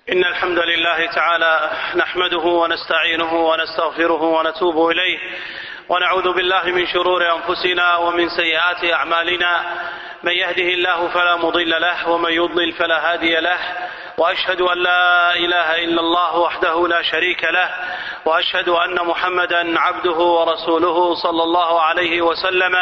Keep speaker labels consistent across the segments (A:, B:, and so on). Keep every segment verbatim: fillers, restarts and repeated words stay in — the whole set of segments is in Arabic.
A: إن الحمد لله تعالى نحمده ونستعينه ونستغفره ونتوب إليه، ونعوذ بالله من شرور أنفسنا ومن سيئات أعمالنا. من يهده الله فلا مضل له ومن يضلل فلا هادي له، وأشهد أن لا إله إلا الله وحده لا شريك له، وأشهد أن محمدا عبده ورسوله صلى الله عليه وسلم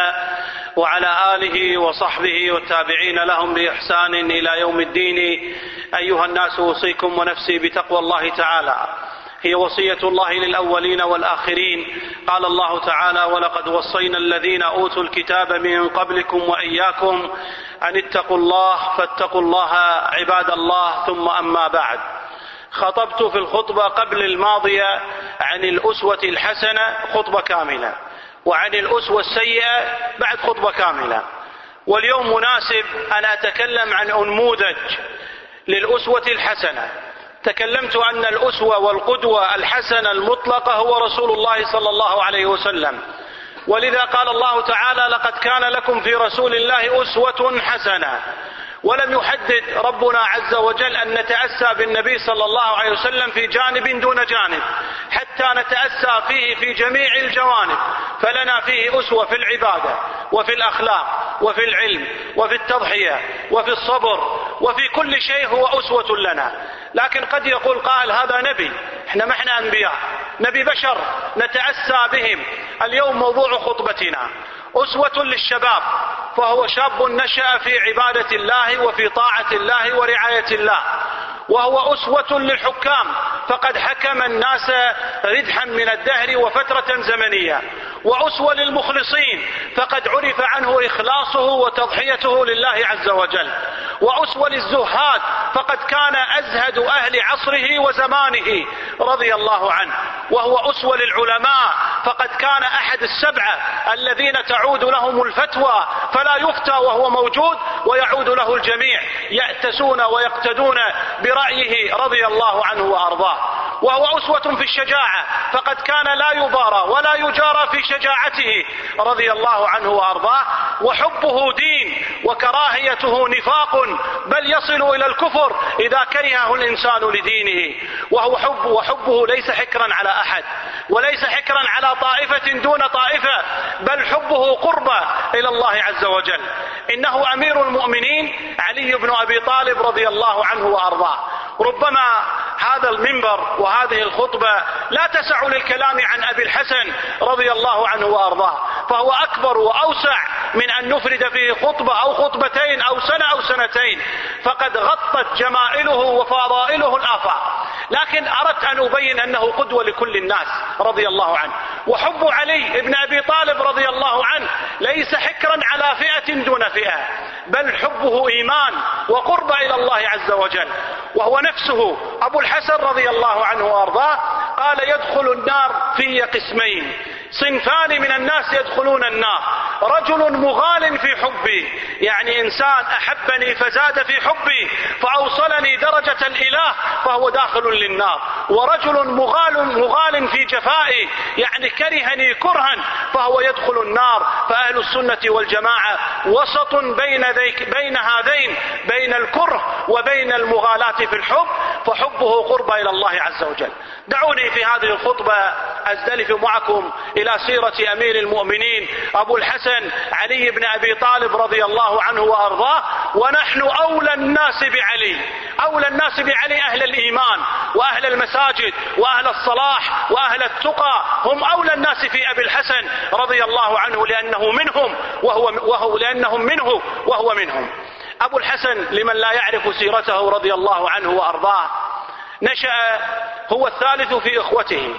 A: وعلى آله وصحبه والتابعين لهم بإحسان إلى يوم الدين. أيها الناس، أوصيكم ونفسي بتقوى الله تعالى، هي وصية الله للأولين والآخرين. قال الله تعالى: ولقد وصينا الذين أوتوا الكتاب من قبلكم وإياكم أن اتقوا الله فاتقوا الله عباد الله. ثم أما بعد، خطبت في الخطبة قبل الماضية عن الأسوة الحسنة خطبة كاملة، وعن الأسوة السيئة بعد خطبة كاملة، واليوم مناسب أن أتكلم عن أنموذج للأسوة الحسنة. تكلمت أن الأسوة والقدوة الحسنة المطلقة هو رسول الله صلى الله عليه وسلم، ولذا قال الله تعالى: لقد كان لكم في رسول الله أسوة حسنة. ولم يحدد ربنا عز وجل أن نتأسى بالنبي صلى الله عليه وسلم في جانب دون جانب، حتى نتأسى فيه في جميع الجوانب. فلنا فيه أسوة في العبادة وفي الأخلاق وفي العلم وفي التضحية وفي الصبر، وفي كل شيء هو أسوة لنا. لكن قد يقول قائل: هذا نبي، احنا ما احنا أنبياء، نبي بشر نتأسى بهم. اليوم موضوع خطبتنا أسوة للشباب، فهو شاب نشأ في عبادة الله وفي طاعة الله ورعاية الله. وهو أسوة للحكام، فقد حكم الناس ردحا من الدهر وفترة زمنية. وأسوة للمخلصين، فقد عرف عنه إخلاصه وتضحيته لله عز وجل. وأسوة للزهاد، فقد كان أزهد أهل عصره وزمانه رضي الله عنه. وهو أسوة للعلماء، فقد كان أحد السبعة الذين تعود لهم الفتوى فلا يفتى وهو موجود، ويعود له الجميع يأتسون ويقتدون برأيه رضي الله عنه وأرضاه. وهو أسوة في الشجاعة، فقد كان لا يبارى ولا يجارى في شجاعته رضي الله عنه وأرضاه. وحبه دين وكراهيته نفاق، بل يصل إلى الكفر إذا كرهه الإنسان لدينه. وهو حب وحبه ليس حكرا على أحد، وليس حكرا على طائفة دون طائفة، بل حبه قربة إلى الله عز وجل. إنه أمير المؤمنين علي بن أبي طالب رضي الله عنه وأرضاه. ربما هذا المنبر وهذه الخطبة لا تسع للكلام عن أبي الحسن رضي الله عنه وأرضاه، فهو أكبر وأوسع من أن نفرد فيه خطبة أو خطبتين أو سنة أو سنتين، فقد غطت جمائله وفضائله الآفاق. لكن أردت أن أبين أنه قدوة لكل الناس رضي الله عنه. وحب علي بن أبي طالب رضي الله عنه ليس حكرا على فئة دون فئة، بل حبه إيمان وقرب إلى الله عز وجل. وهو نفسه أبو الحسن رضي الله عنه وأرضاه قال: يدخل النار في قسمين، صنفان من الناس يدخلون النار: رجل مغال في حبي، يعني إنسان أحبني فزاد في حبي فأوصلني درجة الإله فهو داخل للنار. ورجل مغال, مغال في جفائي، يعني كرهني كرها فهو يدخل النار. فأهل السنة والجماعة وسط بين, بين هذين، بين الكره وبين المغالاة في الحب، فحبه قرب إلى الله عز وجل. دعوني في هذه الخطبة أزدلف معكم إلى سيرة أمير المؤمنين أبو الحسن علي بن أبي طالب رضي الله عنه وأرضاه. ونحن أولى الناس بعلي، أولى الناس بعلي أهل الإيمان وأهل المساجد وأهل الصلاح وأهل التقى، هم أولى الناس في أبي الحسن رضي الله عنه، لأنه منهم وهو, وهو لأنهم منه وهو منهم. أبو الحسن لمن لا يعرف سيرته رضي الله عنه وأرضاه، نشأ هو الثالث في إخوته.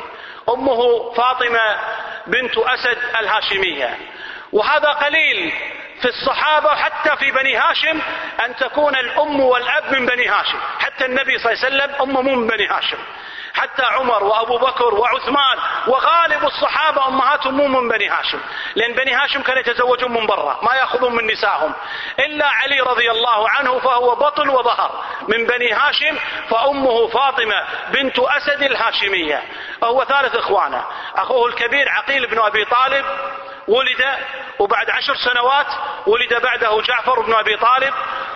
A: أمه فاطمة بنت أسد الهاشمية، وهذا قليل في الصحابة حتى في بني هاشم أن تكون الأم والأب من بني هاشم. حتى النبي صلى الله عليه وسلم أمه من بني هاشم، حتى عمر وأبو بكر وعثمان وغالب الصحابة أمهاتهم من بني هاشم، لأن بني هاشم كانوا يتزوجون من برا، ما يأخذون من نسائهم. إلا علي رضي الله عنه فهو بطن وظهر من بني هاشم، فأمه فاطمة بنت أسد الهاشمية. هو ثالث إخوانه. أخوه الكبير عقيل بن أبي طالب ولد، وبعد عشر سنوات ولد بعده جعفر بن أبي طالب،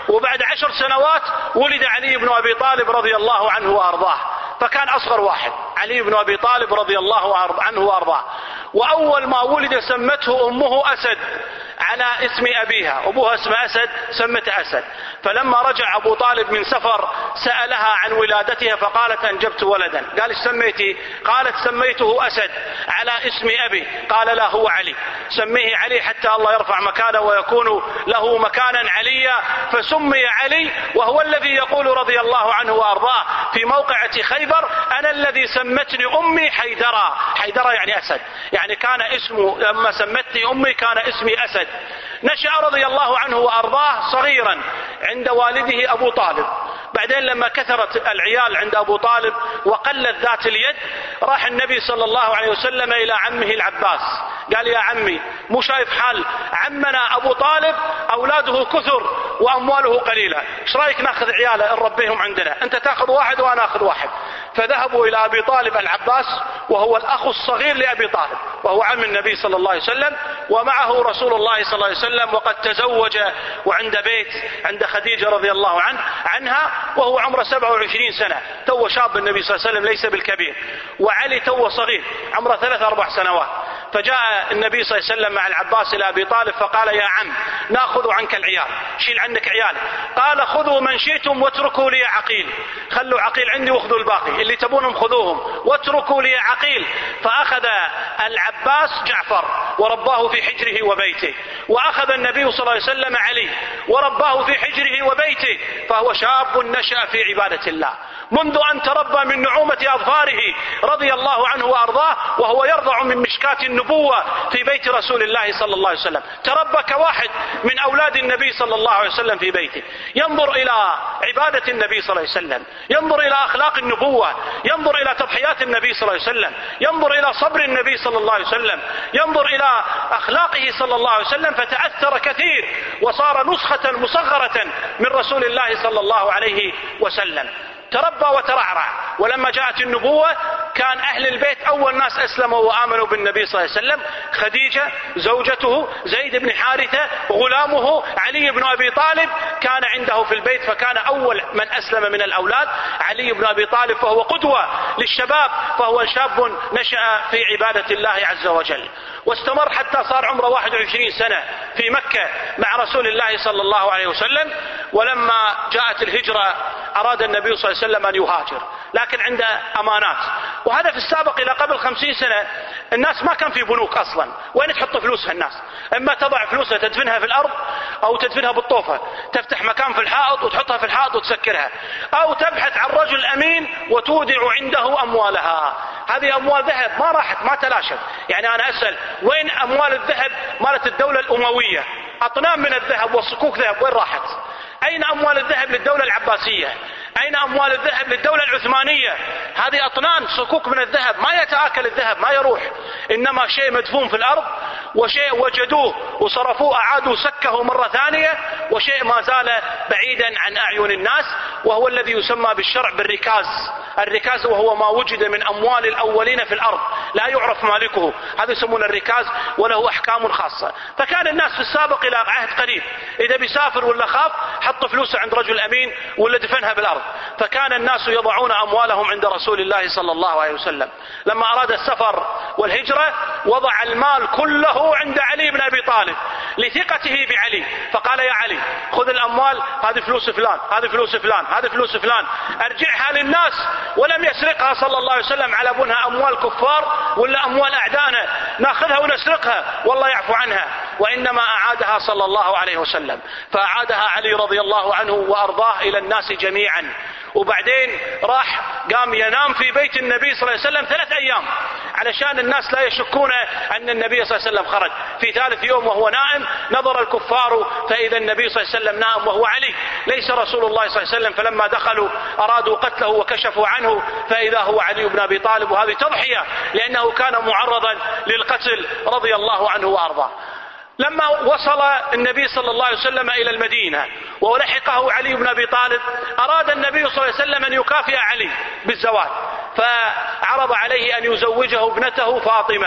A: وبعد عشر سنوات ولد علي بن أبي طالب رضي الله عنه وأرضاه، فكان أصغر واحد علي بن أبي طالب رضي الله عنه وأرضاه. وأول ما ولد سمته أمه أسد على اسم أبيها، أبوها اسمه أسد سمته أسد. فلما رجع أبو طالب من سفر سألها عن ولادتها فقالت أنجبت ولدا. قال ايش سميتي؟ قالت سميته أسد على اسم أبي. قال لا هو علي، سميه علي حتى الله يرفع مكانه ويكون له مكانا عليا، فسمي علي. وهو الذي يقول رضي الله عنه وأرضاه في موقعة خيبر أنا الذي سمتني أمي حيدرة. حيدرة يعني أسد، يعني كان اسمه لما سمتني أمي كان اسمي أسد. نشأ رضي الله عنه وأرضاه صغيرا عند والده أبو طالب. بعدين لما كثرت العيال عند أبو طالب وقلت ذات اليد، راح النبي صلى الله عليه وسلم إلى عمه العباس قال يا عمي مو شايف حال عمنا أبو طالب أولاده كثر وأمواله قليلة، ايش رأيك ناخذ عياله نربيهم عندنا، أنت تأخذ واحد وأنا أخذ واحد. فذهبوا إلى أبي طالب العباس وهو الأخ الصغير لأبي طالب وهو عم النبي صلى الله عليه وسلم، ومعه رسول الله صلى الله عليه وسلم، وقد تزوج وعند بيت عند خديجة رضي الله عنه عنها وهو عمره سبعة وعشرين سنة، تو شاب النبي صلى الله عليه وسلم ليس بالكبير، وعلي تو صغير عمره ثلاث أربع سنوات. فجاء النبي صلى الله عليه وسلم مع العباس إلى أبي طالب فقال يا عم نأخذ عنك العيال، شيل عنك عيال. قال خذوا من شئتم واتركوا لي عقيل، خلوا عقيل عندي واخذوا الباقي، اللي تبونهم خذوهم واتركوا لي عقيل. فأخذ العباس جعفر ورباه في حجره وبيته، وأخذ النبي صلى الله عليه وسلم علي ورباه في حجره وبيته، فهو شاب نشأ في عبادة الله منذ أن تربى من نعومة أظفاره رضي الله عنه وأرضاه، وهو يرضع من مشكاة النبوة في بيت رسول الله صلى الله عليه وسلم. تربى كواحد من أولاد النبي صلى الله عليه وسلم في بيته، ينظر إلى عبادة النبي صلى الله عليه وسلم، ينظر إلى أخلاق النبوة، ينظر إلى تضحيات النبي صلى الله عليه وسلم، ينظر إلى صبر النبي صلى الله عليه وسلم، ينظر إلى أخلاقه صلى الله عليه وسلم، فتأثر كثير وصار نسخة مصغرة من رسول الله صلى الله عليه وسلم. تربى وترعرع، ولما جاءت النبوة كان أهل البيت أول ناس أسلموا وآمنوا بالنبي صلى الله عليه وسلم خديجة زوجته، زيد بن حارثة غلامه، علي بن أبي طالب كان عنده في البيت، فكان أول من أسلم من الأولاد علي بن أبي طالب، فهو قدوة للشباب، فهو شاب نشأ في عبادة الله عز وجل، واستمر حتى صار عمره واحد وعشرين سنة في مكة مع رسول الله صلى الله عليه وسلم. ولما جاءت الهجرة أراد النبي صلى الله عليه وسلم أن يهاجر، لكن عنده أمانات، وهذا في السابق إلى قبل خمسين سنة الناس ما كان في بنوك أصلا، وين تحط فلوسها الناس؟ إما تضع فلوسها تدفنها في الأرض أو تدفنها بالطوفة، تفتح مكان في الحائط وتحطها في الحائط وتسكرها، أو تبحث عن رجل أمين وتودع عنده أموالها. هذه أموال ذهب ما راحت ما تلاشت. يعني أنا أسأل وين أموال الذهب مالت الدولة الأموية؟ أطنان من الذهب وصكوك ذهب وين راحت؟ أين أموال الذهب للدولة العباسية؟ أين أموال الذهب للدولة العثمانية؟ هذه أطنان صكوك من الذهب ما يتآكل الذهب ما يروح، إنما شيء مدفون في الأرض، وشيء وجدوه وصرفوه أعادوا سكه مرة ثانية، وشيء ما زال بعيدا عن أعين الناس، وهو الذي يسمى بالشرع بالركاز. الركاز وهو ما وجد من أموال الأولين في الأرض لا يعرف مالكه، هذا يسمونه الركاز وله أحكام خاصة. فكان الناس في السابق إلى عهد قريب إذا بيسافر ولا خاف حط فلوسه عند رجل أمين ولا دفنها بالأرض، فكان الناس يضعون أموالهم عند رسول الله صلى الله عليه وسلم. لما أراد السفر والهجرة وضع المال كله عند علي بن أبي طالب لثقته بعلي، فقال يا علي خذ الأموال، هذه فلوس فلان، هذه فلوس فلان، هذه فلوس فلان، ارجعها للناس. ولم يسرقها صلى الله عليه وسلم على بنها أموال كفار ولا أموال أعدانا ناخذها ونسرقها والله يعفو عنها، وإنما أعادها صلى الله عليه وسلم، فأعادها علي رضي الله عنه وأرضاه إلى الناس جميعا. وبعدين راح قام ينام في بيت النبي صلى الله عليه وسلم ثلاث أيام علشان الناس لا يشكون أن النبي صلى الله عليه وسلم خرج. في ثالث يوم وهو نائم نظر الكفار فإذا النبي صلى الله عليه وسلم نائم وهو علي ليس رسول الله صلى الله عليه وسلم، فلما دخلوا أرادوا قتله وكشفوا عنه فإذا هو علي بن أبي طالب، وهذه تضحية لأنه كان معرضا للقتل رضي الله عنه وأرضاه. لما وصل النبي صلى الله عليه وسلم إلى المدينة ولحقه علي بن أبي طالب أراد النبي صلى الله عليه وسلم أن يكافئ علي بالزواج، فعرض عليه أن يزوجه ابنته فاطمة،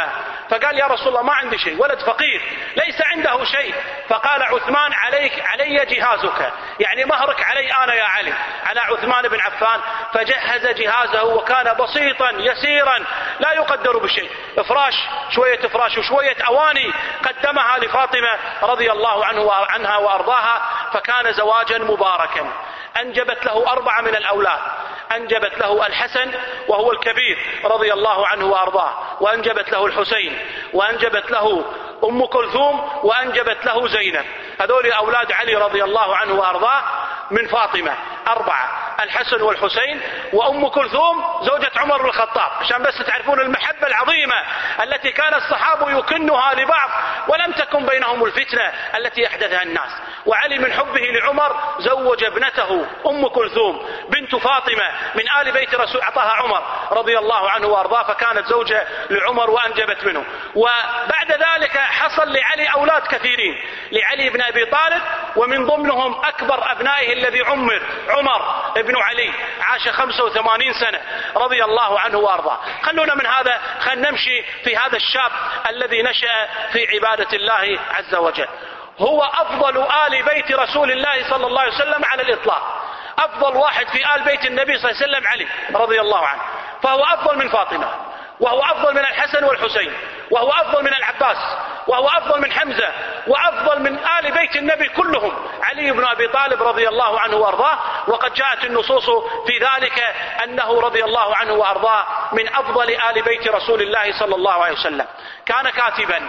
A: فقال يا رسول الله ما عندي شيء، ولد فقير ليس عنده شيء. فقال عثمان عليك علي جهازك، يعني مهرك علي أنا يا علي، على عثمان بن عفان. فجهز جهازه وكان بسيطا يسيرا لا يقدر بشيء، فراش شوية فراش وشوية أواني قدمها لفاطمة رضي الله عنه عنها وأرضاها. فكان زواجا مباركا. أنجبت له أربعة من الأولاد، أنجبت له الحسن وهو الكبير رضي الله عنه وأرضاه، وأنجبت له الحسين، وأنجبت له أم كلثوم، وأنجبت له زينب. هذول أولاد علي رضي الله عنه وأرضاه من فاطمة أربعة، الحسن والحسين وأم كلثوم زوجة عمر بن الخطاب، عشان بس تعرفون المحبة العظيمة التي كان الصحابة يكنها لبعض ولم تكن بينهم الفتنة التي أحدثها الناس. وعلي من حبه لعمر زوج ابنته أم كلثوم بنت فاطمة من آل بيت رسول، أعطاها عمر رضي الله عنه وأرضاه، فكانت زوجة لعمر وأنجبت منه. وبعد ذلك حصل لعلي أولاد كثيرين، لعلي بن أبي طالب، ومن ضمنهم أكبر أبنائه الذي عمر عمر ابن علي، عاش خمسة وثمانين سنة رضي الله عنه وأرضاه. خلونا من هذا خلنا نمشي في هذا الشاب الذي نشأ في عبادة الله عز وجل. هو أفضل آل بيت رسول الله صلى الله عليه وسلم على الإطلاق، أفضل واحد في آل بيت النبي صلى الله عليه وسلم علي رضي الله عنه، فهو أفضل من فاطمة، وهو أفضل من الحسن والحسين، وهو أفضل من العباس، وهو أفضل من حمزة، وأفضل من آل بيت النبي كلهم علي بن أبي طالب رضي الله عنه وأرضاه. وقد جاءت النصوص في ذلك أنه رضي الله عنه وأرضاه من أفضل آل بيت رسول الله صلى الله عليه وسلم. كان كاتبا،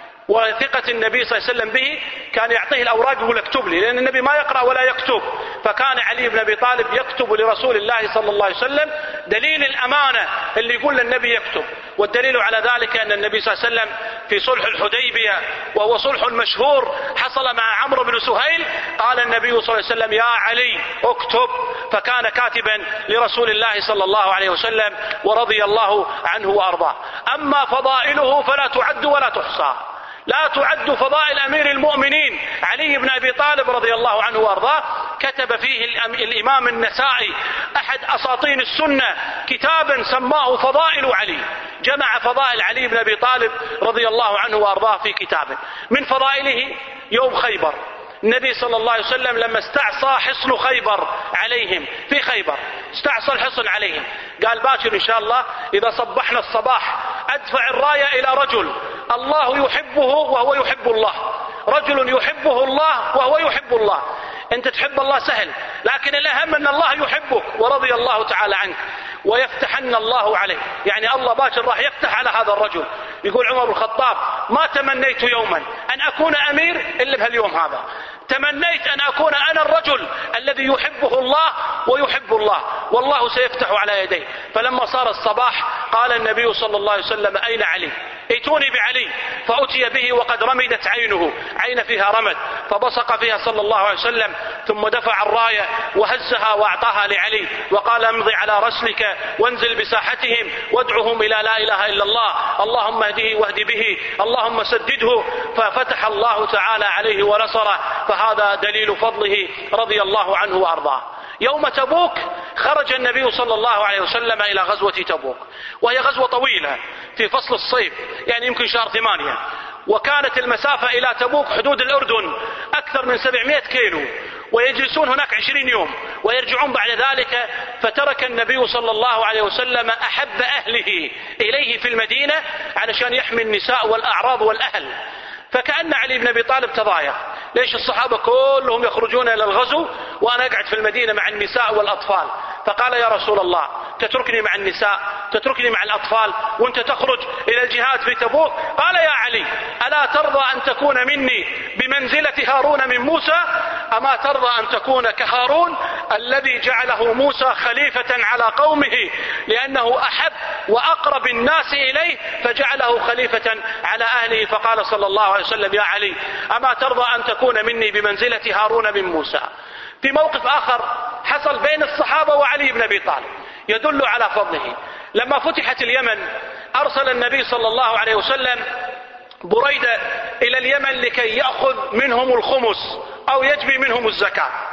A: وثقة النبي صلى الله عليه وسلم به كان يعطيه الأوراق يقول اكتب لي، لأن النبي ما يقرأ ولا يكتب، فكان علي بن أبي طالب يكتب لرسول الله صلى الله عليه وسلم، دليل الأمانة اللي يقول للنبي يكتب. والدليل على ذلك أن النبي صلى الله عليه وسلم في صلح الحديبية، وهو صلح مشهور حصل مع عمرو بن سهيل، قال النبي صلى الله عليه وسلم يا علي اكتب، فكان كاتبا لرسول الله صلى الله عليه وسلم ورضي الله عنه وأرضاه. أما فضائله فلا تعد ولا تحصى، لا تعد فضائل أمير المؤمنين علي بن أبي طالب رضي الله عنه وأرضاه. كتب فيه الإمام النسائي أحد أساطين السنة كتابا سماه فضائل علي، جمع فضائل علي بن أبي طالب رضي الله عنه وأرضاه في كتابه. من فضائله يوم خيبر، النبي صلى الله عليه وسلم لما استعصى حصن خيبر عليهم، في خيبر استعصى الحصن عليهم، قال باكر إن شاء الله إذا صبحنا الصباح أدفع الراية إلى رجل الله يحبه وهو يحب الله، رجل يحبه الله وهو يحب الله. أنت تحب الله سهل، لكن الأهم أن الله يحبك ورضي الله تعالى عنك ويفتحن الله عليه، يعني الله باكر راح يفتح على هذا الرجل. يقول عمر بن الخطاب ما تمنيت يوما أن أكون أمير إلا بهاليوم هذا، تمنيت أن أكون أنا الرجل الذي يحبه الله ويحب الله، والله سيفتح على يديه. فلما صار الصباح قال النبي صلى الله عليه وسلم أين علي؟ ائتوني بعلي. فأتي به وقد رمدت عينه، عين فيها رمد، فبصق فيها صلى الله عليه وسلم، ثم دفع الراية وهزها وأعطاها لعلي وقال امضي على رسلك وانزل بساحتهم وادعهم إلى لا إله إلا الله، اللهم اهده واهد به، اللهم سدده. ففتح الله تعالى عليه ونصره، فهذا دليل فضله رضي الله عنه وأرضاه. يوم تبوك خرج النبي صلى الله عليه وسلم إلى غزوة تبوك، وهي غزوة طويلة في فصل الصيف، يعني يمكن شهر ثمانية، وكانت المسافة إلى تبوك حدود الأردن أكثر من سبعمائة كيلو، ويجلسون هناك عشرين يوم ويرجعون بعد ذلك. فترك النبي صلى الله عليه وسلم أحب أهله إليه في المدينة علشان يحمي النساء والأعراض والأهل. فكأن علي بن أبي طالب تضايق، ليش الصحابة كلهم يخرجون إلى الغزو وأنا أقعد في المدينة مع النساء والأطفال؟ فقال يا رسول الله تتركني مع النساء، تتركني مع الأطفال وأنت تخرج إلى الجهاد في تبوك؟ قال يا علي ألا ترضى أن تكون مني بمنزلة هارون من موسى؟ أما ترضى أن تكون كهارون الذي جعله موسى خليفة على قومه لأنه أحب وأقرب الناس إليه فجعله خليفة على أهله؟ فقال صلى الله عليه وسلم يا علي أما ترضى أن تكون مني بمنزلة هارون من موسى. في موقف آخر حصل بين الصحابة وعلي بن أبي طالب يدل على فضله. لما فتحت اليمن أرسل النبي صلى الله عليه وسلم بريدة إلى اليمن لكي يأخذ منهم الخمس أو يجبي منهم الزكاة.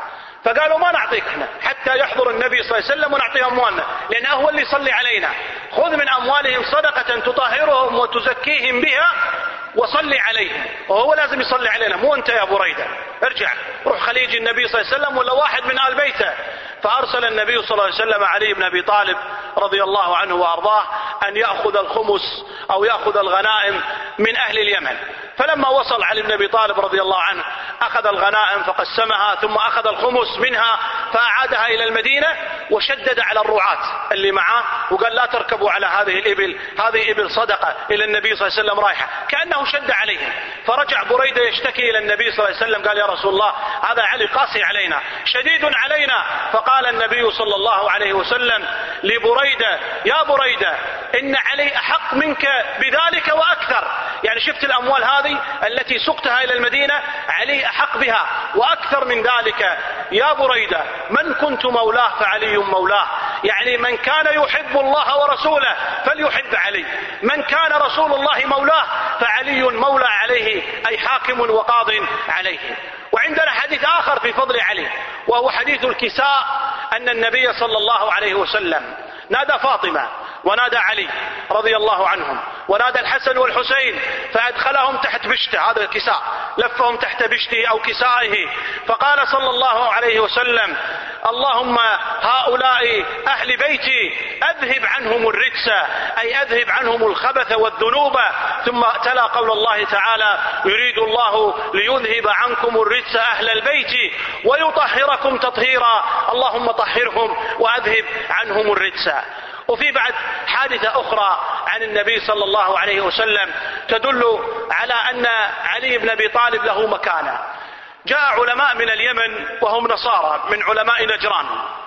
A: فقالوا ما نعطيك احنا حتى يحضر النبي صلى الله عليه وسلم ونعطيه أموالنا، لأنه هو اللي يصلي علينا. خذ من أموالهم صدقة تطهرهم وتزكيهم بها وصلي عليهم، وهو لازم يصلي علينا مو أنت يا بريدة. ارجع روح خليج النبي صلى الله عليه وسلم ولا واحد من آل بيته. فأرسل النبي صلى الله عليه وسلم علي بن أبي طالب رضي الله عنه وأرضاه أن يأخذ الخمس أو يأخذ الغنائم من أهل اليمن. فلما وصل علي بن أبي طالب رضي الله عنه أخذ الغنائم فقسمها، ثم أخذ الخمس منها فأعادها إلى المدينة، وشدد على الرعاة اللي معه وقال لا تركبوا على هذه الإبل، هذه إبل صدقة إلى النبي صلى الله عليه وسلم رايحة، كأنه شد عليهم. فرجع بريدة يشتكي إلى النبي صلى الله عليه وسلم قال يا رسول الله هذا علي قاسي علينا شديد علينا. فقال النبي صلى الله عليه وسلم لبريدة يا بريدة إن علي أحق منك بذلك وأكثر. يعني شفت الأموال هذه التي سقتها إلى المدينة علي أحق بها وأكثر من ذلك. يا بريدة من كنت مولاه فعلي مولاه، يعني من كان يحب الله ورسوله فليحب علي، من كان رسول الله مولاه فعلي مولى عليه، أي حاكم وقاض عليه. وعندنا حديث آخر في فضل علي وهو حديث الكساء، أن النبي صلى الله عليه وسلم نادى فاطمة ونادى علي رضي الله عنهم ونادى الحسن والحسين فأدخلهم تحت بشته، هذا الكساء لفهم تحت بشته أو كسائه. فقال صلى الله عليه وسلم اللهم هؤلاء أهل بيتي أذهب عنهم الرجس، أي أذهب عنهم الخبث والذنوب. ثم تلا قول الله تعالى يريد الله ليذهب عنكم الرجس أهل البيت ويطهركم تطهيرا، اللهم طهرهم وأذهب عنهم الرجس. وفي بعد حادثة أخرى عن النبي صلى الله عليه وسلم تدل على أن علي بن أبي طالب له مكانة. جاء علماء من اليمن وهم نصارى من علماء نجران،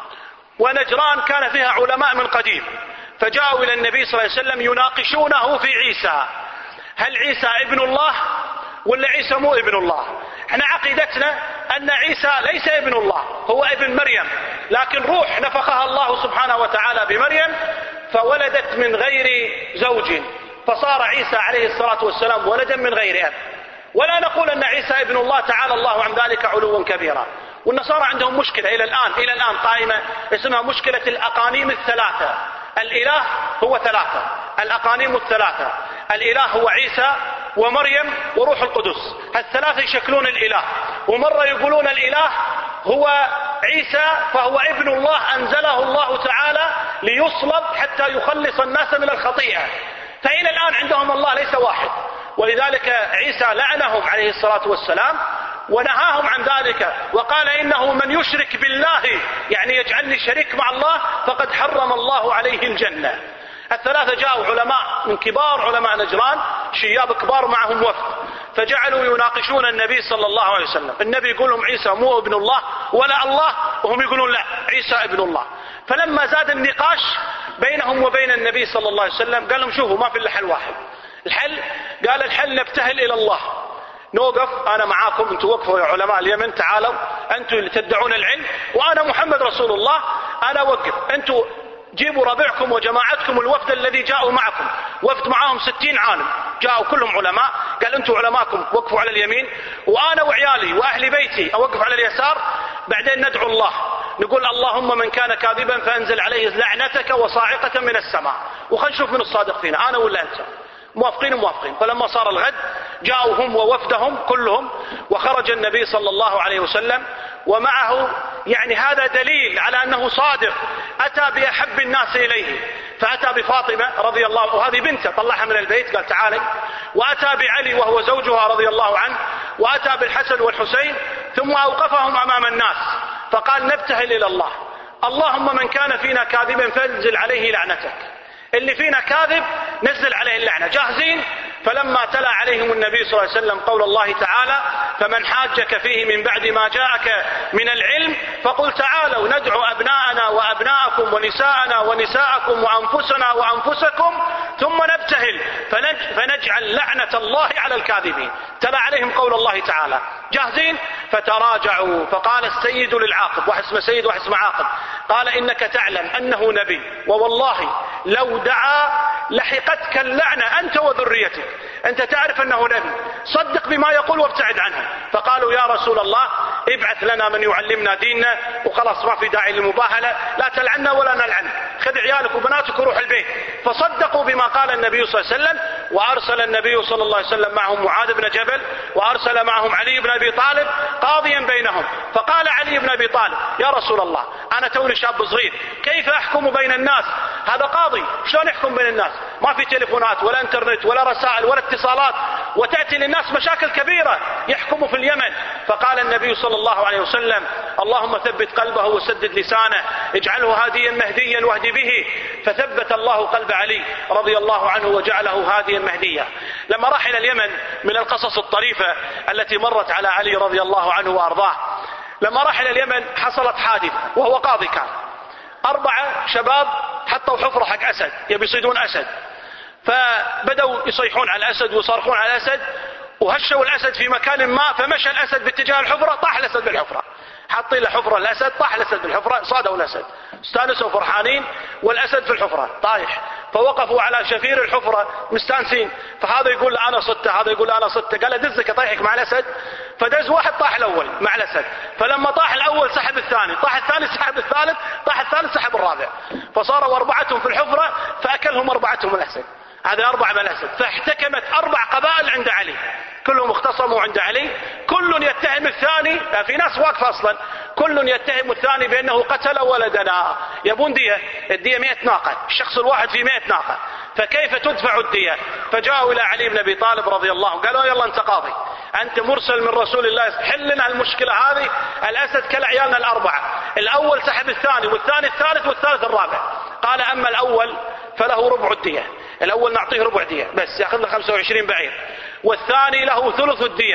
A: ونجران كان فيها علماء من قديم، فجاءوا إلى النبي صلى الله عليه وسلم يناقشونه في عيسى، هل عيسى ابن الله ولا عيسى مو ابن الله؟ احنا عقيدتنا أن عيسى ليس ابن الله، هو ابن مريم، لكن روح نفخها الله سبحانه وتعالى بمريم فولدت من غير زوج، فصار عيسى عليه الصلاة والسلام ولدا من غير أب. ولا نقول أن عيسى ابن الله تعالى الله عن ذلك علوا كبيرا. والنصارى عندهم مشكلة إلى الآن إلى الآن قائمة اسمها مشكلة الأقانيم الثلاثة. الإله هو ثلاثة، الأقانيم الثلاثة، الإله هو عيسى ومريم وروح القدس، الثلاثة يشكلون الإله. ومرة يقولون الإله هو عيسى فهو ابن الله أنزله الله تعالى ليصلب حتى يخلص الناس من الخطيئة. فإلى الآن عندهم الله ليس واحد، ولذلك عيسى لعنهم عليه الصلاة والسلام ونهاهم عن ذلك وقال إنه من يشرك بالله يعني يجعلني شريك مع الله فقد حرم الله عليه الجنة. الثلاثة جاءوا علماء من كبار علماء نجران، شياب كبار معهم وفد، فجعلوا يناقشون النبي صلى الله عليه وسلم. النبي يقول لهم عيسى مو ابن الله ولا الله، وهم يقولون لا عيسى ابن الله. فلما زاد النقاش بينهم وبين النبي صلى الله عليه وسلم قال لهم شوفوا ما في إلا حل واحد. الحل قال الحل نبتهل إلى الله، نوقف أنا معاكم، أنتم وقفوا يا علماء اليمن تعالوا أنتم اللي تدعون العلم وأنا محمد رسول الله، أنا وقف، أنتم جيبوا ربعكم وجماعتكم الوفد الذي جاءوا معكم، وفد معهم ستين عالم جاءوا كلهم علماء، قال أنتم علماءكم وقفوا على اليمين وأنا وعيالي وأهل بيتي أوقف على اليسار، بعدين ندعو الله نقول اللهم من كان كاذبا فأنزل عليه لعنتك وصاعقة من السماء، وخلنا نشوف من الصادق فينا أنا ولا أنت، موافقين موافقين. فلما صار الغد جاءوا هم ووفدهم كلهم، وخرج النبي صلى الله عليه وسلم ومعه يعني هذا دليل على أنه صادق، أتى بأحب الناس إليه، فأتى بفاطمة رضي الله، وهذه بنته طلعها من البيت قال تعالي، وأتى بعلي وهو زوجها رضي الله عنه، وأتى بالحسن والحسين، ثم أوقفهم أمام الناس فقال نبتهل إلى الله، اللهم من كان فينا كاذبا فانزل عليه لعنتك، اللي فينا كاذب نزل عليه اللعنة، جاهزين؟ فلما تلا عليهم النبي صلى الله عليه وسلم قول الله تعالى فمن حاجك فيه من بعد ما جاءك من العلم فقل تعالوا ندعو أبناءنا وأبناءكم ونساءنا ونساءكم وأنفسنا وأنفسكم ثم نبتهل فنجعل لعنة الله على الكاذبين. تلا عليهم قول الله تعالى، جاهزين؟ فتراجعوا فقال السيد للعاقب، واحد اسمه سيد واحد اسمه عاقب، قال إنك تعلم أنه نبي، ووالله لو دعا لحقتك اللعنة أنت وذريتك، أنت تعرف أنه نبي، صدق بما يقول وابتعد عنه. فقالوا يا رسول الله ابعث لنا من يعلمنا ديننا وخلاص ما في داعي للمباهلة، لا تلعنا ولا نلعن، خذ عيالك وبناتك وروح البيت. فصدقوا بما قال النبي صلى الله عليه وسلم، وأرسل النبي صلى الله عليه وسلم معهم معاذ بن جبل، وأرسل معهم علي بن أبي طالب قاضيا بينهم. فقال علي بن أبي طالب يا رسول الله أنا توني شاب صغير، كيف أحكم بين الناس؟ هذا قاضي، شلون يحكم بين الناس؟ ما في تليفونات ولا انترنت ولا رسائل ولا اتصالات، وتأتي للناس مشاكل كبيرة، يحكم في اليمن. فقال النبي صلى الله عليه وسلم اللهم ثبت قلبه وسدد لسانه، اجعله هاديا مهديا واهدي به. فثبت الله قلب علي رضي الله عنه وجعله هاديا مهديا. لما راح إلى اليمن، من القصص الطريفة التي مرت على علي رضي الله عنه وأرضاه، لما راح إلى اليمن حصلت حادث وهو قاضي كان، أربعة شباب حطوا حفرة حق أسد يبي يصيدون أسد، فبدأوا يصيحون على الأسد ويصرخون على الأسد، وهشوا الأسد في مكان ما، فمشى الأسد باتجاه الحفرة، طاح الأسد بالحفرة، حاطين له حفرة الأسد، طاح الأسد بالحفرة، صادوا الأسد، استانسوا فرحانين والأسد في الحفرة طايح. فوقفوا على شفير الحفرة مستانسين، فهذا يقول أنا صدته، هذا يقول أنا صدته، قال دزك طيحك مع الأسد. فدز واحد طاح الأول مع الأسد، فلما طاح الأول سحب الثاني، طاح الثاني سحب الثالث، طاح الثالث سحب الرابع، فصاروا أربعتهم في الحفرة فأكلهم أربعتهم الأسد. هذا أربعة من الأسد. فاحتكمت أربع قبائل عند علي، كلهم اختصموا عند علي، كل يتهم الثاني، في ناس واقفة أصلا، كل يتهم الثاني بأنه قتل ولدنا، يبون دية، الدية مئة ناقة، الشخص الواحد في مئة ناقة، فكيف تدفع الدية؟ فجاءوا إلى علي بن أبي طالب رضي الله عنه قالوا يلا أنت قاضي، أنت مرسل من رسول الله، حل لنا المشكلة هذه، الأسد كل عيالنا الأربعة، الأول سحب الثاني والثاني الثالث والثالث الرابع. قال أما الأول فله ربع الدية، الأول نعطيه ربع دية بس يأخذ له خمسة وعشرين بعير، والثاني له ثلث الدية،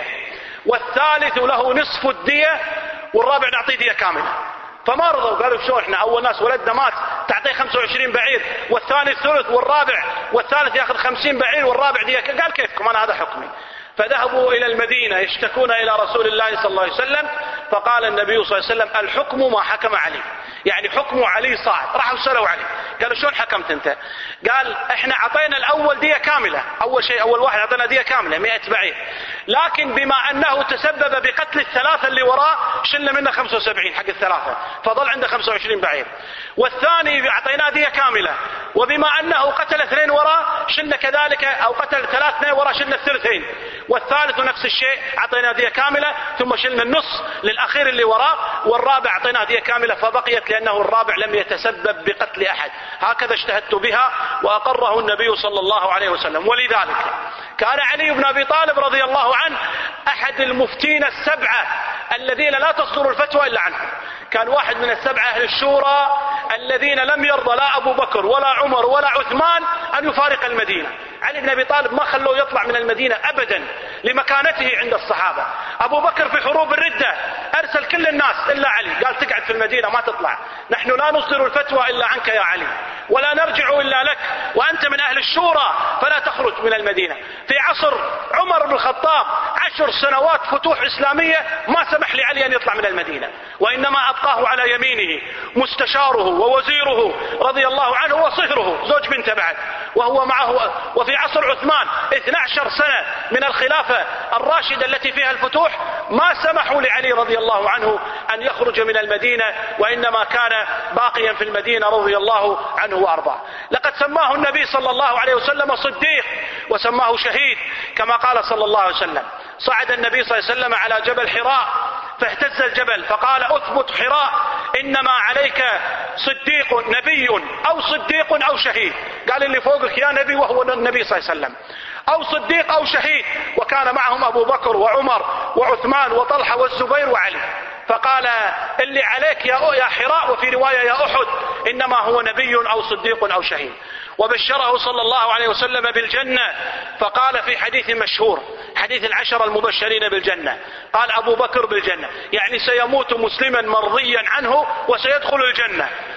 A: والثالث له نصف الدية، والرابع نعطيه دية كاملة. فما رضوا، قالوا شو احنا أول ناس ولدنا مات تعطيه خمسة وعشرين بعير، والثاني الثلث، والرابع والثالث يأخذ خمسين بعير والرابع دية. قال كيفكم، أنا هذا حكمي. فذهبوا إلى المدينة يشتكون إلى رسول الله صلى الله عليه وسلم، فقال النبي صلى الله عليه وسلم الحكم ما حكم علي، يعني حكم علي صاعد. راحوا سألوا علي قالوا شلون حكمت أنت؟ قال احنا عطينا الأول دية كاملة، أول شيء أول واحد عطينا دية كاملة مئة بعير، لكن بما أنه تسبب بقتل الثلاثة اللي وراه شلنا منه خمسة وسبعين حق الثلاثة، فظل عنده خمسة وعشرين بعير. والثاني عطيناه دية كاملة، وبما أنه قتل اثنين وراه شلنا كذلك، أو قتل ثلاث اثنين وراه شلنا الثلثين. والثالث نفس الشيء عطينا دية كاملة، ثم شلنا النص للأخير اللي وراه، والرابع عطيناه دية كاملة فبقيت لأنه الرابع لم يتسبب بقتل أحد. هكذا اجتهدت بها وأقره النبي صلى الله عليه وسلم. ولذلك كان علي بن أبي طالب رضي الله عنه أحد المفتين السبعة الذين لا تصدر الفتوى إلا عنه، كان واحد من السبعة أهل الشورى الذين لم يرضى لا أبو بكر ولا عمر ولا عثمان أن يفارق المدينة. علي بن أبي طالب ما خلوه يطلع من المدينة أبدا لمكانته عند الصحابة. أبو بكر في حروب الردة أرسل كل الناس إلا علي، قال تقعد في المدينة ما تطلع، نحن لا نصدر الفتوى إلا عنك يا علي، ولا نرجع إلا لك، وأنت من أهل الشورى فلا تخرج من المدينة. في عصر عمر بن الخطاب عشر سنوات فتوح إسلامية ما سمح لعلي أن يطلع من المدينة، وإنما أبقاه على يمينه مستشاره ووزيره رضي الله عنه وصهره زوج بنته بعد، وهو معه. وفي عصر عثمان اثنتي عشرة سنة من الخلافة الراشدة التي فيها الفتوح ما سمحوا لعلي رضي الله عنه أن يخرج من المدينة، وإنما كان باقيا في المدينة رضي الله عنه وأرضاه. لقد سماه النبي صلى الله عليه وسلم صديق وسماه شهيد، كما قال صلى الله عليه وسلم صعد النبي صلى الله عليه وسلم على جبل حراء فاهتز الجبل فقال اثبت حراء إنما عليك صديق نبي أو صديق أو شهيد، قال اللي فوقك يا نبي وهو النبي صلى الله عليه وسلم، أو صديق أو شهيد، وكان معهم أبو بكر وعمر وعثمان وطلحة والزبير وعلي. فقال اللي عليك يا يا حراء، وفي رواية يا أحد، إنما هو نبي أو صديق أو شهيد. وبشره صلى الله عليه وسلم بالجنة، فقال في حديث مشهور حديث العشرة المبشرين بالجنة، قال أبو بكر بالجنة، يعني سيموت مسلما مرضيا عنه وسيدخل الجنة.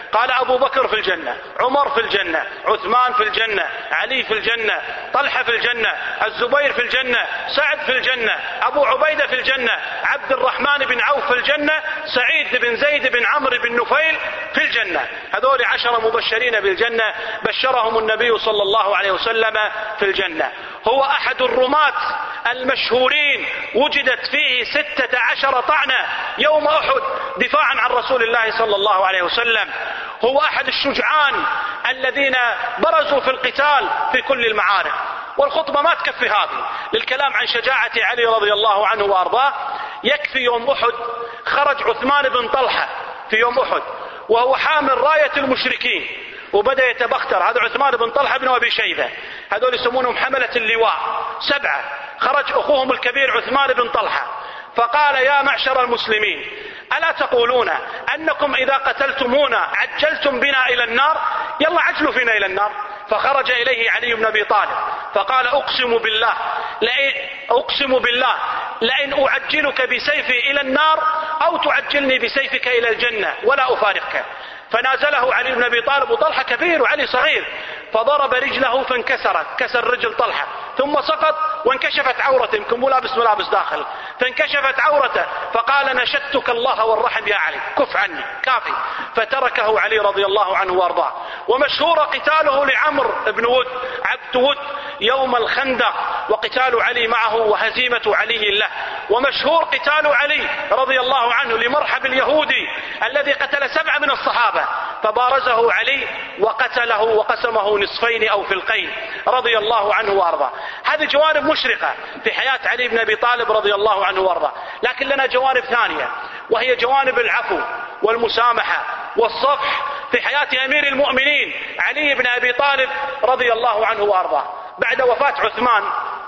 A: قال أبو بكر في الجنة، عمر في الجنة، عثمان في الجنة، علي في الجنة، طلحة في الجنة، الزبير في الجنة، سعد في الجنة، أبو عبيدة في الجنة، عبد الرحمن بن عوف في الجنة، سعيد بن زيد بن عمرو بن نفيل في الجنة. هذول عشرة مبشرين بالجنة بشرهم النبي صلى الله عليه وسلم في الجنة. هو أحد الرماة المشهورين وجدت فيه ستة عشر طعنة يوم أحد دفاعا عن رسول الله صلى الله عليه وسلم. هو أحد الشجعان الذين برزوا في القتال في كل المعارك. والخطبة ما تكفي هذه للكلام عن شجاعة علي رضي الله عنه وأرضاه. يكفي يوم أحد خرج عثمان بن طلحة في يوم أحد وهو حامل راية المشركين وبدأ يتبختر. هذا عثمان بن طلحة بن أبي شيبة، هذول يسمونهم حملة اللواء سبعة. خرج أخوهم الكبير عثمان بن طلحة فقال: يا معشر المسلمين، ألا تقولون أنكم إذا قتلتمونا عجلتم بنا إلى النار؟ يلا عجلوا فينا إلى النار. فخرج إليه علي بن أبي طالب فقال: أقسم بالله لئن أقسم بالله لئن أعجلك بسيفي إلى النار أو تعجلني بسيفك إلى الجنة ولا أفارقك. فنازله علي بن أبي طالب وطلحة كبير وعلي صغير، فضرب رجله فانكسرت، كسر رجل طلحة، ثم سقط وانكشفت عورته، يمكن مو لابس ملابس داخل، فانكشفت عورته فقال: نشدتك الله والرحم يا علي، كف عني كافي. فتركه علي رضي الله عنه وارضاه. ومشهور قتاله لعمرو بن ود عبد ود يوم الخندق، وقتال علي معه وهزيمة علي له. ومشهور قتال علي رضي الله عنه لمرحب اليهودي الذي قتل سبعة من الصحابة، فبارزه علي وقتله وقسمه نصفين أو فلقين رضي الله عنه وارضاه. هذه جوانب مشرقة في حياة علي بن أبي طالب رضي الله عنه وارضاه. لكن لنا جوانب ثانية وهي جوانب العفو والمسامحة والصفح في حياة أمير المؤمنين علي بن أبي طالب رضي الله عنه وارضاه. بعد وفاة عثمان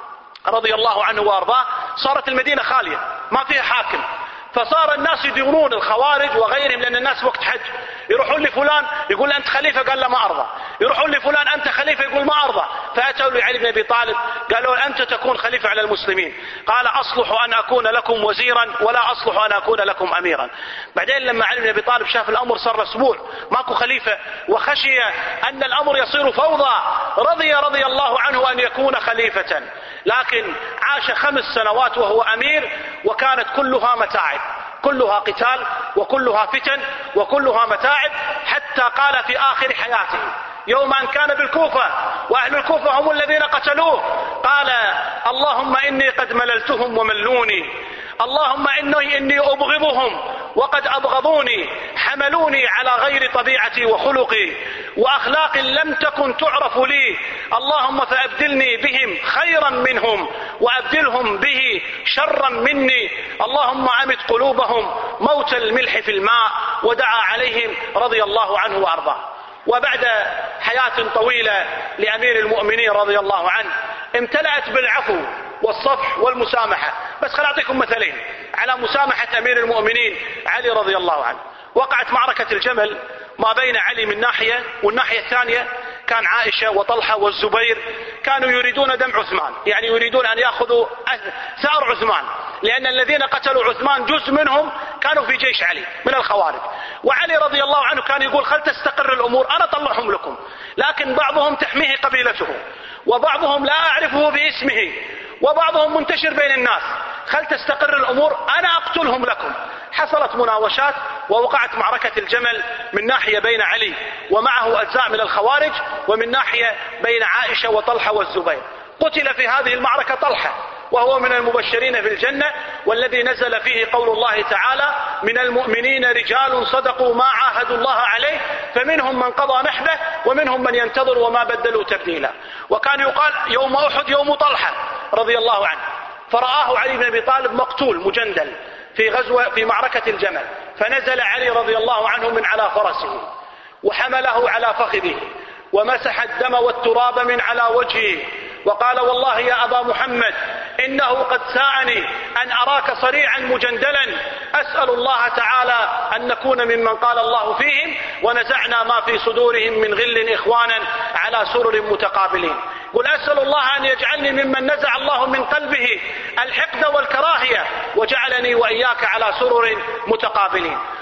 A: رضي الله عنه وارضاه صارت المدينة خالية ما فيها حاكم، فصار الناس يدينون الخوارج وغيرهم، لأن الناس وقت حج يروحون لفلان يقول أنت خليفة، قال لا ما أرضى، يروحون لفلان أنت خليفة، يقول ما أرضى. فأتوا لعلي بن أبي طالب قالوا أنت تكون خليفة على المسلمين. قال: أصلح أن أكون لكم وزيرا ولا أصلح أن أكون لكم أميرا. بعدين لما علي بن أبي طالب شاف الأمر صار أسبوع ماكو خليفة وخشي أن الأمر يصير فوضى، رضي رضي الله عنه أن يكون خليفة، لكن عاش خمس سنوات وهو أمير وكانت كلها متاعب، كلها قتال وكلها فتن وكلها متاعب، حتى قال في آخر حياته يوم أن كان بالكوفة وأهل الكوفة هم الذين قتلوه، قال: اللهم إني قد مللتهم وملوني، اللهم إني, إني أبغضهم وقد أبغضوني، حملوني على غير طبيعتي وخلقي وأخلاق لم تكن تعرف لي، اللهم فأبدلني بهم خيرا منهم وأبدلهم به شرا مني، اللهم أمت قلوبهم موت الملح في الماء. ودعا عليهم رضي الله عنه وأرضاه. وبعد حياة طويلة لأمير المؤمنين رضي الله عنه امتلأت بالعفو والصفح والمسامحة. بس خل أعطيكم مثلين على مسامحة أمير المؤمنين علي رضي الله عنه. وقعت معركة الجمل ما بين علي من ناحية، والناحية الثانية كان عائشة وطلحة والزبير كانوا يريدون دم عثمان، يعني يريدون أن يأخذوا ثأر عثمان، لأن الذين قتلوا عثمان جزء منهم كانوا في جيش علي من الخوارج. وعلي رضي الله عنه كان يقول: خل تستقر الأمور أنا طلعهم لكم، لكن بعضهم تحميه قبيلته وبعضهم لا أعرفه باسمه وبعضهم منتشر بين الناس، خل تستقر الأمور أنا أقتلهم لكم. حصلت مناوشات ووقعت معركة الجمل من ناحية بين علي ومعه أجزاء من الخوارج، ومن ناحية بين عائشة وطلحة والزبير. قتل في هذه المعركة طلحة وهو من المبشرين في الجنة، والذي نزل فيه قول الله تعالى: من المؤمنين رجال صدقوا ما عاهدوا الله عليه فمنهم من قضى نحبه ومنهم من ينتظر وما بدلوا تبديلا. وكان يقال يوم أحد يوم طلحة رضي الله عنه، فرآه علي بن أبي طالب مقتول مجندل في غزوة في معركة الجمل، فنزل علي رضي الله عنه من على فرسه وحمله على فخذه ومسح الدم والتراب من على وجهه وقال: والله يا أبا محمد إنه قد ساءني أن أراك صريعا مجندلا، أسأل الله تعالى أن نكون ممن قال الله فيهم: ونزعنا ما في صدورهم من غل إخوانا على سرر متقابلين. قل: أسأل الله أن يجعلني ممن نزع الله من قلبه الحقد والكراهية وجعلني وإياك على سرر متقابلين.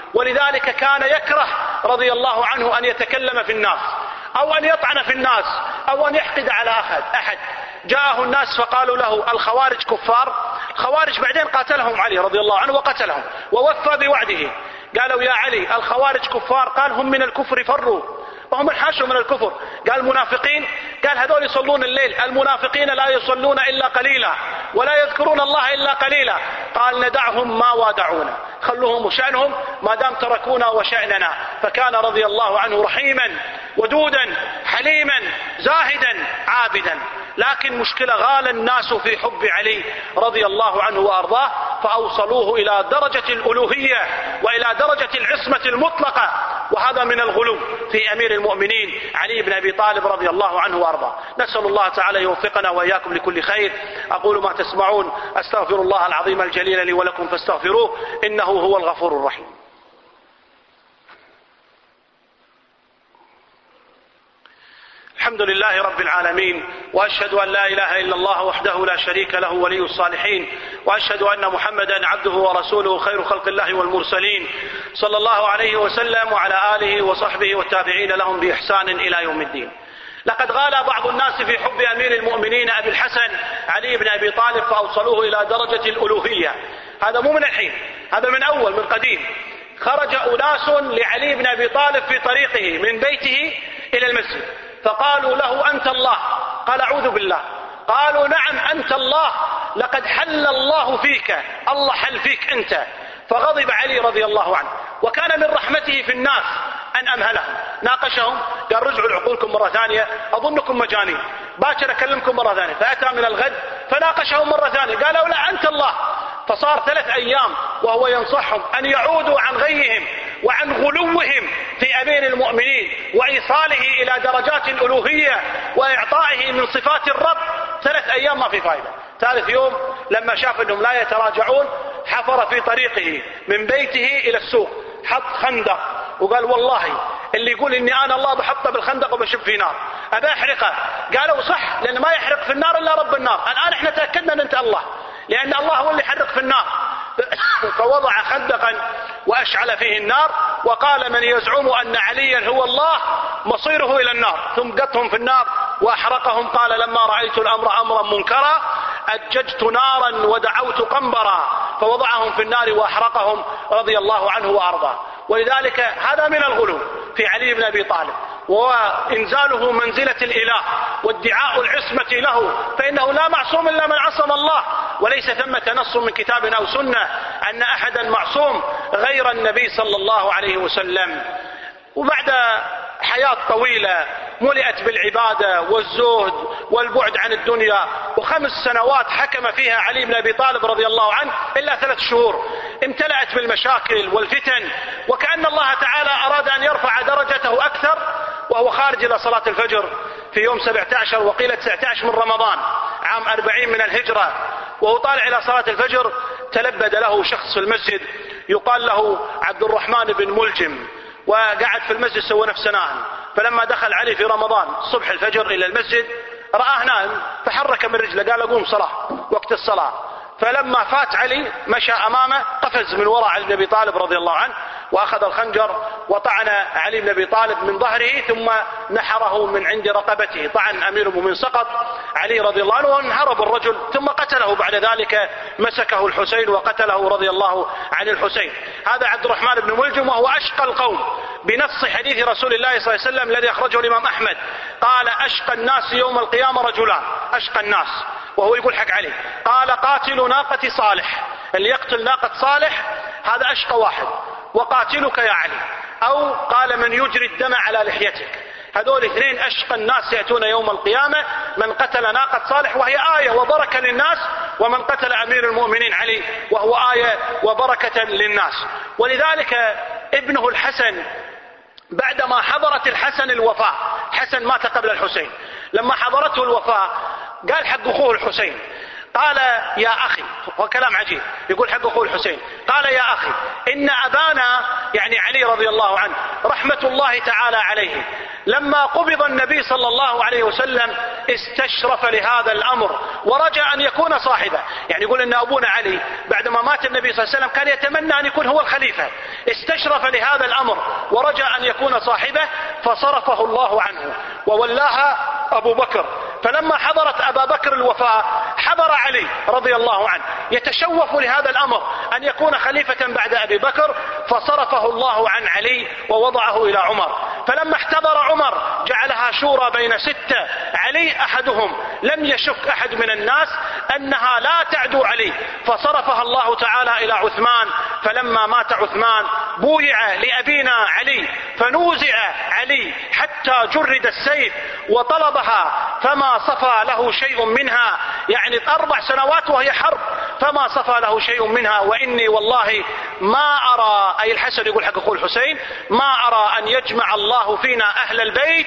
A: ولذلك كان يكره رضي الله عنه أن يتكلم في الناس أو أن يطعن في الناس أو أن يحقد على أحد. جاءه الناس فقالوا له الخوارج كفار. الخوارج بعدين قاتلهم علي رضي الله عنه وقتلهم ووفى بوعده. قالوا يا علي الخوارج كفار. قال هم من الكفر فروا وهم انحاشوا من الكفر. قال المنافقين. قال هذول يصلون الليل. المنافقين لا يصلون إلا قليلا ولا يذكرون الله إلا قليلا. قال ندعهم ما وادعونا، خلوهم وشأنهم ما دام تركونا وشأننا. فكان رضي الله عنه رحيما ودودا حليما زاهدا عابدا. لكن مشكلة غال الناس في حب علي رضي الله عنه وأرضاه فأوصلوه إلى درجة الألوهية وإلى درجة العصمة المطلقة، وهذا من الغلو في أمير المؤمنين علي بن أبي طالب رضي الله عنه وأرضاه. نسأل الله تعالى يوفقنا وإياكم لكل خير. أقول ما تسمعون، أستغفر الله العظيم الجليل لي ولكم فاستغفروه إنه هو الغفور الرحيم. الحمد لله رب العالمين، وأشهد أن لا إله إلا الله وحده لا شريك له ولي الصالحين، وأشهد أن محمدا عبده ورسوله خير خلق الله والمرسلين، صلى الله عليه وسلم وعلى آله وصحبه والتابعين لهم بإحسان إلى يوم الدين. لقد غال بعض الناس في حب أمير المؤمنين أبي الحسن علي بن أبي طالب فأوصلوه إلى درجة الألوهية. هذا مو من الحين، هذا من أول من قديم. خرج أناس لعلي بن أبي طالب في طريقه من بيته إلى المسجد فقالوا له أنت الله. قال أعوذ بالله. قالوا نعم أنت الله، لقد حل الله فيك، الله حل فيك أنت. فغضب علي رضي الله عنه، وكان من رحمته في الناس أن أمهلهم. ناقشهم قال رجعوا لعقولكم مرة ثانية، أظنكم مجانين، باكر أكلمكم مرة ثانية. فأتى من الغد فناقشهم مرة ثانية قالوا لا أنت الله. فصار ثلاث أيام وهو ينصحهم أن يعودوا عن غيهم وعن غلوهم في أمير المؤمنين وإيصاله إلى درجات الألوهية وإعطائه من صفات الرب. ثلاث أيام ما في فائدة. ثالث يوم لما شاف أنهم لا يتراجعون حفر في طريقه من بيته إلى السوق، حط خندق وقال والله اللي يقول إني أنا الله بحطه بالخندق وبشب في نار أبى أحرقه. قالوا صح، لأن ما يحرق في النار إلا رب النار. الآن احنا تأكدنا أن أنت الله، لأن الله هو اللي يحرق في النار. فوضع خندقا وأشعل فيه النار وقال من يزعم أن عليا هو الله مصيره إلى النار. ثم قتهم في النار وأحرقهم. قال لما رأيت الأمر أمرا منكرا أججت نارا ودعوت قنبرا، فوضعهم في النار وأحرقهم رضي الله عنه وأرضاه. ولذلك هذا من الغلو في علي بن أبي طالب وإنزاله منزلة الإله وادعاء العصمة له، فإنه لا معصوم إلا من عصم الله، وليس ثمة نص من كتاب أو سنة أن أحدا معصوم غير النبي صلى الله عليه وسلم. وبعد حياة طويلة ملئت بالعبادة والزهد والبعد عن الدنيا، وخمس سنوات حكم فيها علي بن أبي طالب رضي الله عنه إلا ثلاث شهور امتلأت بالمشاكل والفتن، وكأن الله تعالى أراد أن يرفع درجته أكثر. وهو خارج إلى صلاة الفجر في يوم سبعة عشر وقيل تسعة عشر من رمضان عام أربعين من الهجرة، وهو طالع إلى صلاة الفجر تلبد له شخص في المسجد يقال له عبد الرحمن بن ملجم، وقعد في المسجد سوى نفسه نائم. فلما دخل علي في رمضان صبح الفجر إلى المسجد رآه نائم فحرك من رجله قال قوم صلاة وقت الصلاة. فلما فات علي مشى أمامه قفز من وراء علي بن أبي طالب رضي الله عنه وأخذ الخنجر وطعن علي بن أبي طالب من ظهره ثم نحره من عند رقبته. طعن أمير المؤمنين سقط علي رضي الله عنه وانهرب الرجل، ثم قتله بعد ذلك، مسكه الحسين وقتله رضي الله عن الحسين. هذا عبد الرحمن بن ملجم وهو أشقى القوم بنص حديث رسول الله صلى الله عليه وسلم الذي أخرجه الإمام أحمد. قال أشقى الناس يوم القيامة رجلان، أشقى الناس، وهو يقول حق علي. قال قاتل ناقة صالح، اللي يقتل ناقة صالح هذا أشقى واحد، وقاتلك يا علي، أو قال من يجري الدم على لحيتك. هذول اثنين أشقى الناس يأتون يوم القيامة، من قتل ناقة صالح وهي آية وبركة للناس، ومن قتل أمير المؤمنين علي وهو آية وبركة للناس. ولذلك ابنه الحسن بعدما حضرت الحسن الوفاة، حسن مات قبل الحسين، لما حضرته الوفاة قال حق أخوه الحسين قال يا أخي، وكلام عجيب، يقول حق أخوه الحسين، قال يا أخي إن أبانا يعني علي رضي الله عنه رحمة الله تعالى عليه لما قبض النبي صلى الله عليه وسلم استشرف لهذا الأمر ورجى أن يكون صاحبه. يعني يقول إن أبونا علي بعدما مات النبي صلى الله عليه وسلم كان يتمنى أن يكون هو الخليفة، استشرف لهذا الأمر ورجى أن يكون صاحبه فصرفه الله عنه وولاها أبو بكر. فلما حضرت أبا بكر الوفاة حضر علي رضي الله عنه يتشوف لهذا الأمر أن يكون خليفة بعد أبي بكر، فصرفه الله عن علي ووضعه إلى عمر. فلما احتضر عمر جعلها شورى بين ستة، علي أحدهم، لم يشك أحد من الناس أنها لا تعدو علي، فصرفها الله تعالى إلى عثمان. فلما مات عثمان بويع لأبينا علي فنوزع علي حتى جرد السيف وطلبها فما صفى له شيء منها، يعني أربع سنوات وهي حرب فما صفى له شيء منها. وإني والله ما أرى، أي الحسن يقول حق أخوه الحسين، ما أرى أن يجمع الله فينا أهل البيت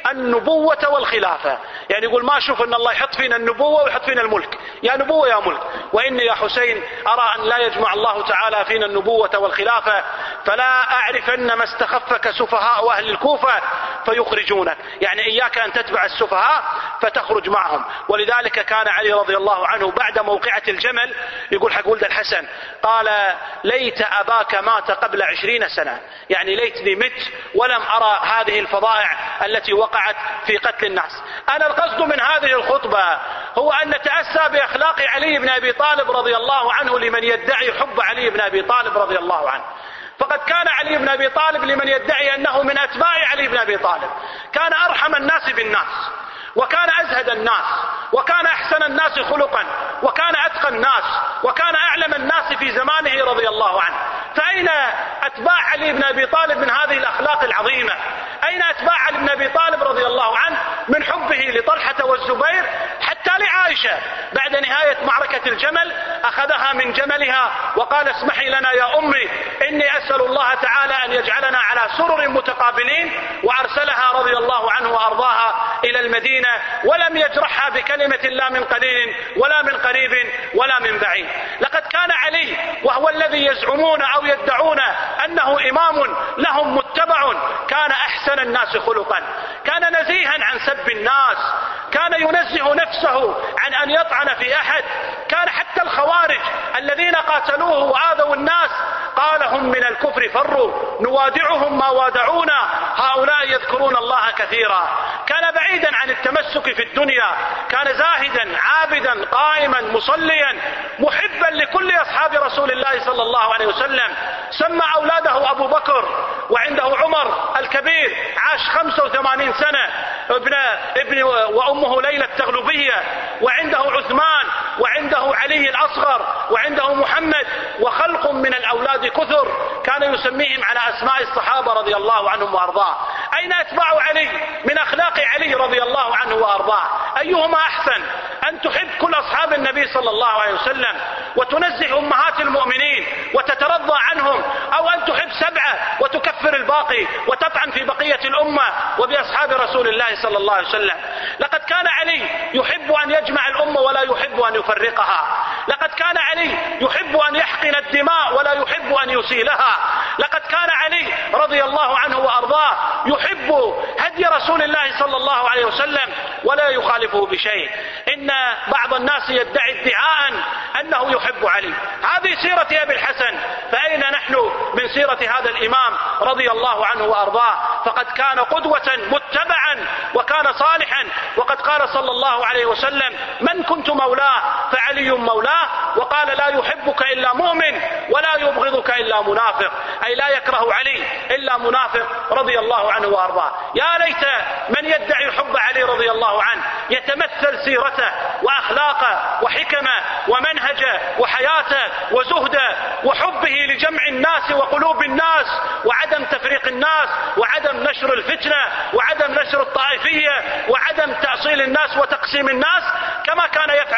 A: النبوة والخلافة. يعني يقول ما أشوف أن الله يحط فينا النبوة ويحط فينا الملك، يا نبوة يا ملك. وإني يا حسين أرى أن لا يجمع الله تعالى فينا النبوة والخلافة، فلا أعرفن ما استخفك سفهاء أهل الكوفة فيخرجونك، يعني إياك أن تتبع السفهاء فتخرج معهم. ولذلك كان علي رضي الله عنه بعد موقعة الجمل يقول حق ولد الحسن قال ليت أباك مات قبل عشرين سنة، يعني ليتني مت ولم أرى هذه الفظائع التي وقعت في قتل الناس. أنا القصد من هذه الخطبة هو أن نتأسى بأخلاق علي بن أبي طالب رضي الله عنه لمن يدعي حب علي بن أبي طالب رضي الله عنه. فقد كان علي بن أبي طالب لمن يدعي أنه من أتباع علي بن أبي طالب كان أرحم الناس بالناس، وكان أزهد الناس، وكان أحسن الناس خلقا، وكان أتقى الناس، وكان أعلم الناس في زمانه رضي الله عنه. فأين أتباع علي بن أبي طالب من هذه الأخلاق العظيمة؟ أين أتباع علي بن أبي طالب رضي الله عنه من حبه لطلحة والزبير حتى لعائشة بعد نهاية معركة الجمل أخذها من جملها وقال اسمحي لنا يا أمي إني أسأل الله تعالى أن يجعلنا على سرر متقابلين، وأرسلها رضي الله عنه وأرضاها إلى المدينة ولم يجرحها بكلمة لا من قليل ولا من قريب ولا من بعيد. لقد كان علي وهو الذي يزعمون أو يدعون أنه إمام لهم متبع كان أحسن الناس خلقا، كان نزيها عن سب الناس، كان ينزه نفسه عن أن يطعن في أحد. كان حتى الخوارج الذين قاتلوه وآذوا الناس قال هم من الكفر فروا نوادعهم ما وادعونا هؤلاء يذكرون الله كثيرا. كان بعيدا عن التمسك في الدنيا، كان زاهدا عابدا قائما مصليا محبا لكل أصحاب رسول الله صلى الله عليه وسلم. سمى أولاده أبو بكر، وعنده عمر الكبير عاش خمسة وثمانين سنة ابن, ابن وأمه ليلى التغلبية، وعنده عثمان، وعنده علي الأصغر، وعنده محمد، وخلق من الأولاد كثر كان يسميهم على أسماء الصحابة رضي الله عنهم وأرضاه. أين أتباع علي من أخلاق علي رضي الله عنه وأرضاه؟ أيهما أحسن؟ أن تحب كل أصحاب النبي صلى الله عليه وسلم وتنزه أمهات المؤمنين وتترضى عنهم، أو أن تحب سبعة وتكفر الباقي وتطعن في بقية الأمة وبأصحاب رسول الله صلى الله عليه وسلم؟ لقد كان علي يحب أن يجمع الأمة ولا يحب أن يفرقها. لقد كان علي يحب أن يحقن الدماء ولا يحب أن يسيلها. لقد كان علي رضي الله عنه وأرضاه يحب هدي رسول الله صلى الله عليه وسلم ولا يخالفه بشيء. إن بعض الناس يدعي ادعاء أنه يحب علي، هذه سيرة أبي الحسن، فأين نحن من سيرة هذا الإمام رضي الله عنه وأرضاه؟ فقد كان قدوة متبعا وكان صالحا، وقد قال صلى الله عليه وسلم من كنت مولاه فعلي مولاه، وقال لا يحبك إلا مؤمن ولا يبغضك إلا منافق، أي لا يكره علي إلا منافق رضي الله عنه وأرضاه. يا ليت من يدعي حب علي رضي الله عنه يتمثل سيرته وأخلاقه وحكمه ومنهجه وحياته وزهده وحبه لجمع الناس وقلوب الناس وعدم تفريق الناس وعدم نشر الفتنة وعدم نشر الطائفية وعدم تأصيل الناس وتقسيم الناس كما كان يفعل علي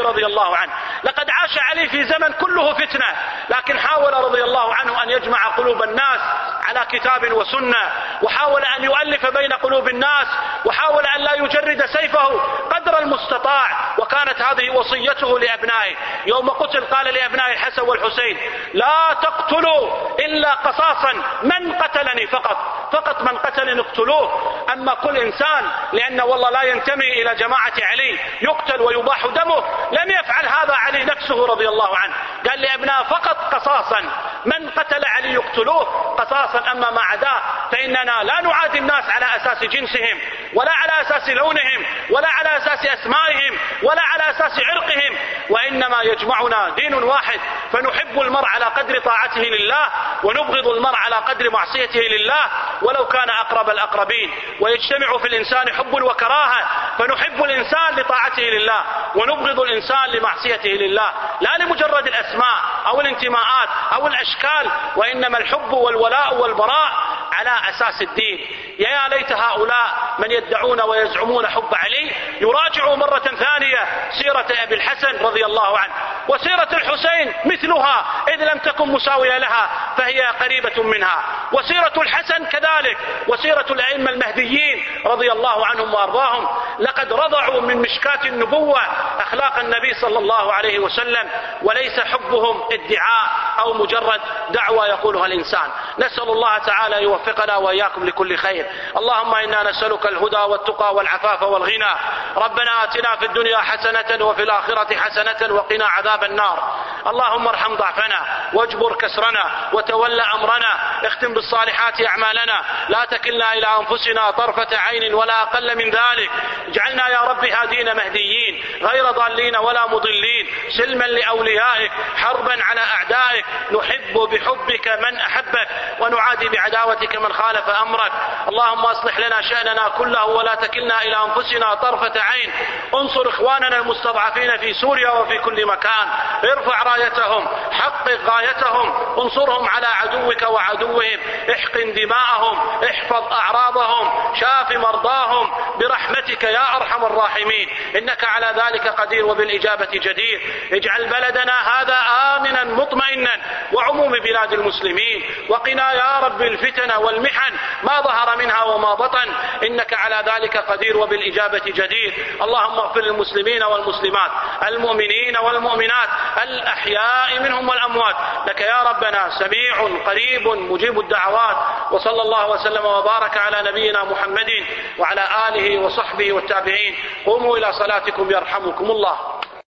A: رضي الله عنه. لقد عاش علي في زمن كله فتنة، لكن حاول رضي الله عنه أن يجمع قلوب الناس على كتاب وسنة، وحاول أن يؤلف بين قلوب الناس، وحاول أن لا يجرد سيفه قدر المستطاع. وكانت هذه وصيته لأبنائه. يوم قتل قال لأبنائه الحسن والحسين: لا تقتلوا إلا قصاصا، من قتلني فقط، فقط من قتلني اقتلوه. أما كل إنسان لأن والله لا ينتمي إلى جماعة علي يقتل ويباح دمه، لم يفعل هذا علي نفسه رضي الله عنه. قال لأبنائه فقط قصاصا، من قتل علي يقتلوه قصاصا، أما ما عداه فإننا لا نعادي الناس على أساس جنسهم، ولا على أساس لونهم، ولا على أساس أسمائهم، ولا على أساس عرقهم، وإنما يجمعنا دين واحد، فنحب المرء على قدر طاعته لله، ونبغض المرء على قدر معصيته لله ولو كان أقرب الأقربين. ويجتمع في الإنسان حب وكراهة، فنحب الإنسان لطاعته لله، ونبغض الإنسان لمعصيته لله، لا لمجرد الأسماء أو الانتماءات أو الأشكال، وإنما الحب والولاء والبراء على أساس الدين. يا ليت هؤلاء من يدعون ويزعمون حب علي يراجعوا مرة ثانية سيرة أبي الحسن رضي الله عنه، وسيرة الحسين مثلها إذ لم تكن مساوية لها فهي قريبة منها، وسيرة الحسن كذلك، وسيرة الأئمة المهديين رضي الله عنهم وأرضاهم. لقد رضعوا من مشكاة النبوة أخلاق النبي صلى الله عليه وسلم، وليس حبهم ادعاء أو مجرد دعوة يقولها الإنسان. نسأل الله تعالى يوفقنا وإياكم لكل خير. اللهم إنا نسألك الهدى والتقى والعفاف والغنى. ربنا آتنا في الدنيا حسنة وفي الآخرة حسنة وقنا عذاب النار. اللهم ارحم ضعفنا واجبر كسرنا وتول أمرنا، اختم بالصالحات أعمالنا، لا تكلنا إلى أنفسنا طرفة عين ولا أقل من ذلك. اجعلنا يا رب هادين مهديين غير ضالين ولا مضلين، سلما لأوليائك، حربا على أعدائك، نحب بحبك من أحبك ونعادي بعداوتك من خالف أمرك. اللهم أصلح لنا شأننا كله ولا تكلنا إلى أنفسنا طرفة عين. انصر إخواننا المستضعفين في سوريا وفي كل مكان، ارفع رايتهم، حقق غايتهم، انصرهم على عدوك وعدوهم، احقن دماءهم، احفظ أعراضهم، شاف مرضاهم برحمتك يا أرحم الراحمين، إنك على ذلك قدير وبالإجابة جدير. اجعل بلدنا هذا آمنا مطمئنا وعموم بلاد المسلمين، وقنا يا رب الفتن والمحن ما ظهر منها وما بطن، إنك على ذلك قدير وبالإجابة جدير. اللهم اغفر للمسلمين والمسلمات، المؤمنين والمؤمنات، الأحياء منهم والأموات، لك يا ربنا سميع قريب مجيب الدعوات. وصلى الله وسلم وبارك على نبينا محمد وعلى آله وصحبه والتابعين. قوموا إلى صلاتكم يرحمكم الله.